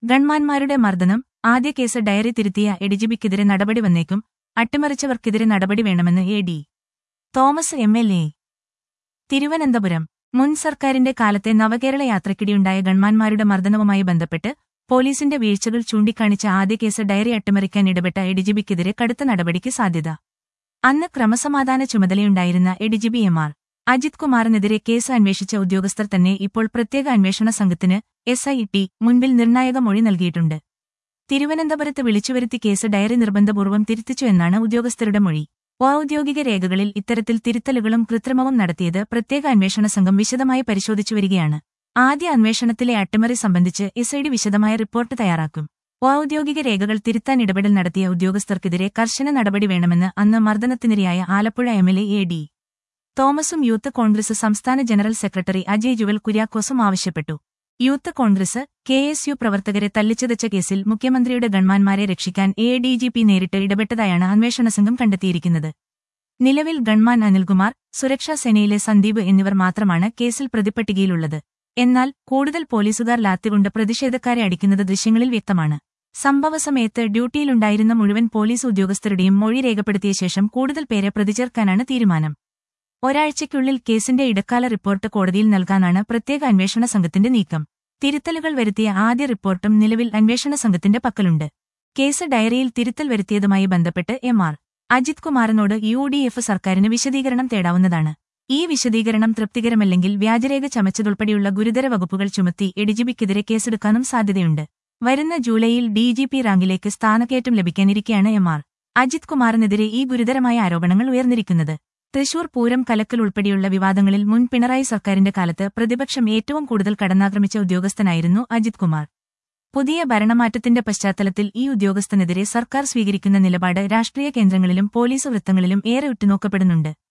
ഗൺമാന്മാരുടെ മർദ്ദനം ആദ്യ case diary തിരുത്തിയ എഡിജിപിക്കെതിരെ നടപടി വന്നേക്കും അട്ടിമറിച്ചവർക്കെതിരെ നടപടി വേണമെന്ന് എ.ഡി. Thomas MLA. തിരുവനന്തപുരം മുൻ സർക്കാരിന്റെ കാലത്തെ നവകേരള യാത്രയ്ക്കിടെയുണ്ടായ ഗൺമാന്മാരുടെ മർദ്ദനവുമായി ബന്ധപ്പെട്ട് പോലീസിന്റെ വീഴ്ചകൾ ചൂണ്ടിക്കാണിച്ച ആദ്യ കേസ് ഡയറി അട്ടിമറിക്കാൻ ഇടപെട്ട എഡിജിപിക്കെതിരെ കടുത്ത നടപടിക്ക് സാധ്യത. അന്ന് ക്രമസമാധാന ചുമതലയുണ്ടായിരുന്ന എഡിജിപി എം.ആർ. അജിത് കുമാറിനെതിരെ കേസ് അന്വേഷിച്ച ഉദ്യോഗസ്ഥർ തന്നെ ഇപ്പോൾ പ്രത്യേക അന്വേഷണ സംഘത്തിന് എസ്.ഐ.ടി. മുൻപിൽ നിർണായക മൊഴി നൽകിയിട്ടുണ്ട്. തിരുവനന്തപുരത്ത് വിളിച്ചുവരുത്തി കേസ് ഡയറി നിർബന്ധപൂർവ്വം തിരുത്തിച്ചു എന്നാണ് ഉദ്യോഗസ്ഥരുടെ മൊഴി. ഔദ്യോഗിക രേഖകളിൽ ഇത്തരത്തിൽ തിരുത്തലുകളും കൃത്രിമവും നടത്തിയത് പ്രത്യേക അന്വേഷണ സംഘം വിശദമായി പരിശോധിച്ചുവരികയാണ്. ആദ്യ അന്വേഷണത്തിലെ അട്ടിമറി സംബന്ധിച്ച് എസ്.ഐ.ഡി. വിശദമായ റിപ്പോർട്ട് തയ്യാറാക്കും. ഔദ്യോഗിക രേഖകൾ തിരുത്താൻ ഇടപെടൽ നടത്തിയ ഉദ്യോഗസ്ഥർക്കെതിരെ കർശന നടപടി വേണമെന്ന് അന്ന് മർദ്ദനത്തിനിരയായ ആലപ്പുഴ എം.എൽ.എ. എ.ഡി. തോമസും യൂത്ത് കോൺഗ്രസ് സംസ്ഥാന ജനറൽ സെക്രട്ടറി അജയ് ജുവൽ കുര്യാക്കോസും ആവശ്യപ്പെട്ടു. Youth Congress KSU. പ്രവർത്തകരെ തല്ലിച്ചതച്ച കേസിൽ മുഖ്യമന്ത്രിയുടെ ഗൺമാന്മാരെ രക്ഷിക്കാൻ എ.ഡി.ജി.പി. നേരിട്ട് ഇടപെട്ടതായാണ് അന്വേഷണ സംഘം കണ്ടെത്തിയിരിക്കുന്നത്. നിലവിൽ ഗൺമാൻ അനിൽകുമാർ, സുരക്ഷാ സേനയിലെ സന്ദീപ് എന്നിവർ മാത്രമാണ് കേസിൽ പ്രതിപ്പട്ടികയിലുള്ളത്. എന്നാൽ കൂടുതൽ പോലീസുകാർ ലാത്തികൊണ്ട് പ്രതിഷേധക്കാരെ അടിക്കുന്നത് ദൃശ്യങ്ങളിൽ വ്യക്തമാണ്. സംഭവസമയത്ത് ഡ്യൂട്ടിയിലുണ്ടായിരുന്ന മുഴുവൻ പോലീസ് ഉദ്യോഗസ്ഥരുടെയും മൊഴി രേഖപ്പെടുത്തിയ ശേഷം കൂടുതൽ പേരെ പ്രതിചേർക്കാനാണ് തീരുമാനം. ഒരാഴ്ചയ്ക്കുള്ളിൽ കേസിന്റെ ഇടക്കാല റിപ്പോർട്ട് കോടതിയിൽ നൽകാനാണ് പ്രത്യേക അന്വേഷണ സംഘത്തിന്റെ നീക്കം. തിരുത്തലുകൾ വരുത്തിയ ആദ്യ റിപ്പോർട്ടും നിലവിൽ അന്വേഷണ സംഘത്തിന്റെ പക്കലുണ്ട്. കേസ് ഡയറിയിൽ തിരുത്തൽ വരുത്തിയതുമായി ബന്ധപ്പെട്ട് എം.ആർ. അജിത് കുമാറിനോട് യു.ഡി.എഫ്. സർക്കാരിന് വിശദീകരണം തേടാവുന്നതാണ്. ഈ വിശദീകരണം തൃപ്തികരമല്ലെങ്കിൽ വ്യാജരേഖ ചമച്ചതുൾപ്പെടെയുള്ള ഗുരുതര വകുപ്പുകൾ ചുമത്തി എഡിജിപിക്കെതിരെ കേസെടുക്കാനും സാധ്യതയുണ്ട്. വരുന്ന ജൂലൈയിൽ ഡി.ജി.പി. റാങ്കിലേക്ക് സ്ഥാനക്കയറ്റം ലഭിക്കാനിരിക്കെയാണ് എം.ആർ. അജിത് കുമാറിനെതിരെ ഈ ഗുരുതരമായ ആരോപണങ്ങൾ ഉയർന്നിരിക്കുന്നത്. തൃശൂർ പൂരം കലക്കൽ ഉൾപ്പെടെയുള്ള വിവാദങ്ങളിൽ മുൻ പിണറായി സർക്കാരിന്റെ കാലത്ത് പ്രതിപക്ഷം ഏറ്റവും കൂടുതൽ കടന്നാക്രമിച്ച ഉദ്യോഗസ്ഥനായിരുന്നു അജിത് കുമാർ. പുതിയ ഭരണമാറ്റത്തിന്റെ പശ്ചാത്തലത്തിൽ ഈ ഉദ്യോഗസ്ഥനെതിരെ സർക്കാർ സ്വീകരിക്കുന്ന നിലപാട് രാഷ്ട്രീയ കേന്ദ്രങ്ങളിലും പോലീസ് വൃത്തങ്ങളിലും ഏറെ ഉറ്റുനോക്കപ്പെടുന്നുണ്ട്.